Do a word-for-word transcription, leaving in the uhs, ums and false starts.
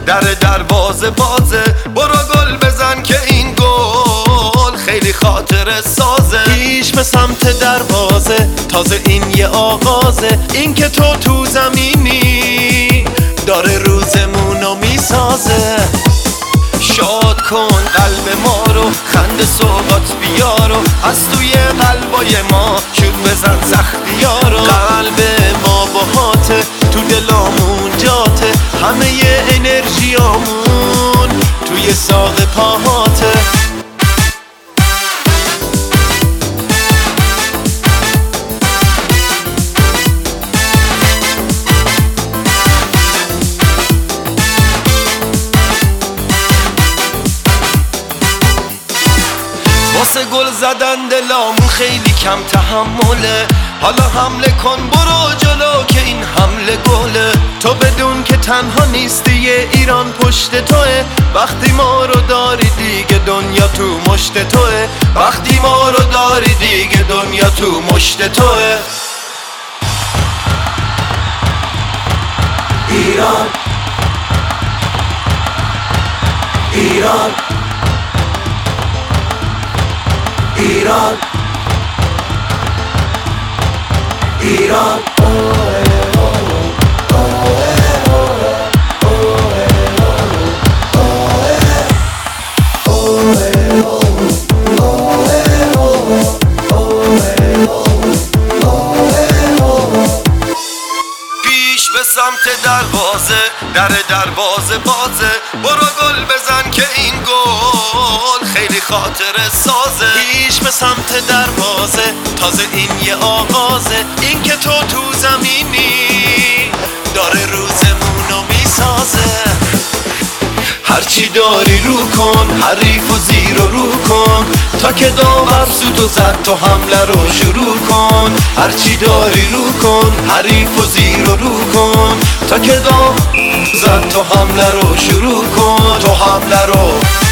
در دروازه بازه. برو گل بزن که این گل خیلی خاطر سازه. پیش به سمت دروازه، تازه این یه آغازه. این که تو تو زمینی داره روزمونو میسازه. شاد کن قلب ما رو، خنده سوقات بیارو، از توی قلبای ما شود بزن سختیارو. قلب ما باهاته، تو دلامون جاته، همه ی انرژیامون توی ساق پاهاته. واسه گل زدن دلامون خیلی کم تحمله. حالا حمله کن برو جلو که این حمله گله. تو بدون که تنها نیستی، یه ایران پشت توه. وقتی ما رو داری دیگه دنیا تو مشت توه. وقتی ما رو داری دیگه دنیا تو مشت توه. ایران ایران ایران ایران پیش به سمت دروازه، در دروازه بازه. برو گل بزن که این گل خیلی خاطر سازه. پیش به سمت دروازه، تازه این یه آغازه. این که تو تو زمینی داره روزمونو میسازه. هرچی داری رو کن، حریف و زیر و رو کن، تا که داور سود و زد تو حمله رو شروع کن. هرچی داری رو کن، حریف و زیر و رو کن، تا که داور زد تو حمله رو شروع کن. تو حمله رو